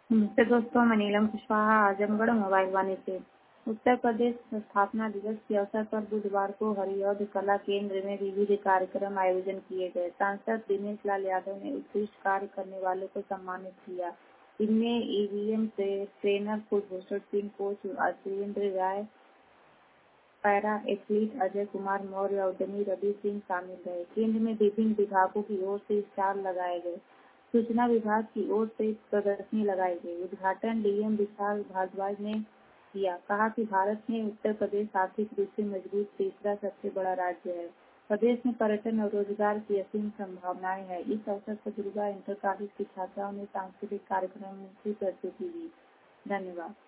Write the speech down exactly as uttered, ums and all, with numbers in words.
नमस्ते दोस्तों, मैं नीलम कुशवाहा, आजमगढ़ मोबाइल वाणी से। उत्तर प्रदेश स्थापना दिवस के अवसर पर बुधवार को हरिऔध कला केंद्र में विविध कार्यक्रम आयोजन किए गए। सांसद दिनेश लाल यादव ने उत्कृष्ट कार्य करने वालों को सम्मानित किया। इनमें EVM trainer Kulbhushan Singh, coach Ashwindra Rai, para athlete Ajay Kumar Maurya और उद्यमी रवि सिंह शामिल रहे। केंद्र में विभिन्न विभागों की ओर से स्टॉल लगाए गए। सूचना विभाग की ओर से प्रदर्शनी लगाई गई। उद्घाटन डीएम विशाल भारद्वाज ने किया। कहा कि भारत में उत्तर प्रदेश आर्थिक रूप से मजबूत तीसरा सबसे बड़ा राज्य है। प्रदेश में पर्यटन और रोजगार की असीम संभावनाएं हैं। इस अवसर पर दुर्गा इंटर कॉलेज की छात्राओं ने सांस्कृतिक कार्यक्रम की प्रस्तुति दी। धन्यवाद।